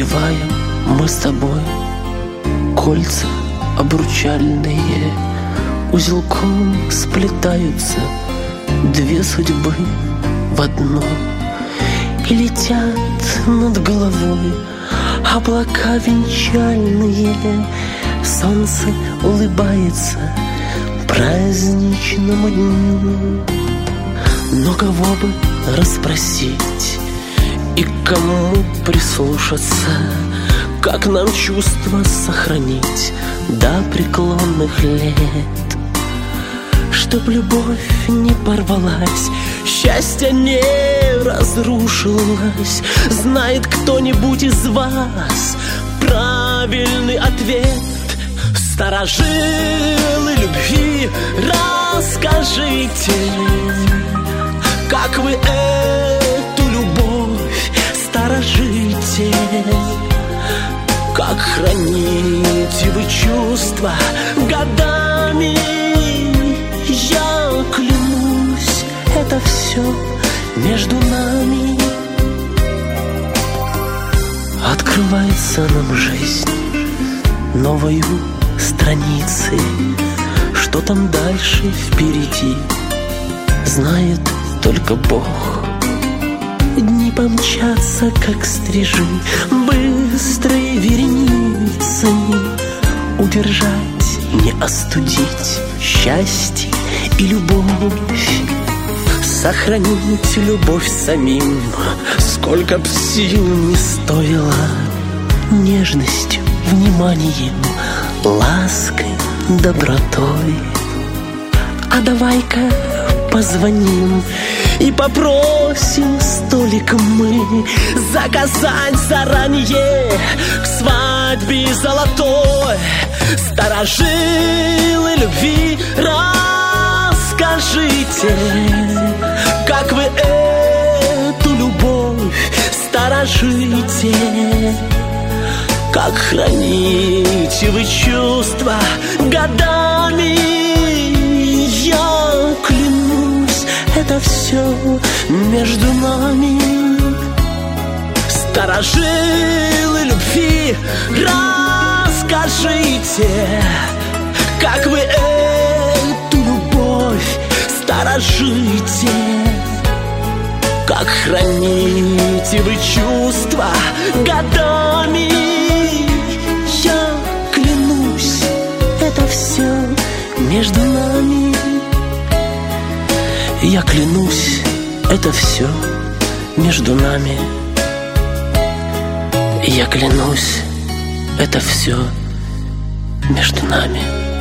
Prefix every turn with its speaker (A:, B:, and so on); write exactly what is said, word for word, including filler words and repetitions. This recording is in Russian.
A: Надеваем мы с тобой кольца обручальные, узелком сплетаются две судьбы в одно, и летят над головой облака венчальные. Солнце улыбается праздничному дню. Но кого бы расспросить и к кому прислушаться, как нам чувства сохранить до преклонных лет, чтоб любовь не порвалась, счастье не разрушилось? Знает кто-нибудь из вас правильный ответ? Старожилы любви, расскажите, как вы эту любовь сторожите, как храните вы чувства годами. Я клянусь, это все между нами. Открывается нам жизнь новою страницей. Что там дальше впереди, знает только Бог. Дни помчатся, как стрижи, быстрой вереницами. Удержать, не остудить счастье и любовь, сохранить любовь самим, сколько б сил не стоило, нежностью, вниманием, лаской, добротой. А давай-ка позвоним и попросим столик мы заказать заранее к свадьбе золотой. Старожилы любви, расскажите, как вы эту любовь сторожите, как храните вы чувства годами. Я клянусь, это все между нами. Старожилы любви, расскажите, как вы эту любовь сторожите, как храните вы чувства годами. Я клянусь, это все между нами. Я клянусь, это все между нами. Я клянусь, это все между нами.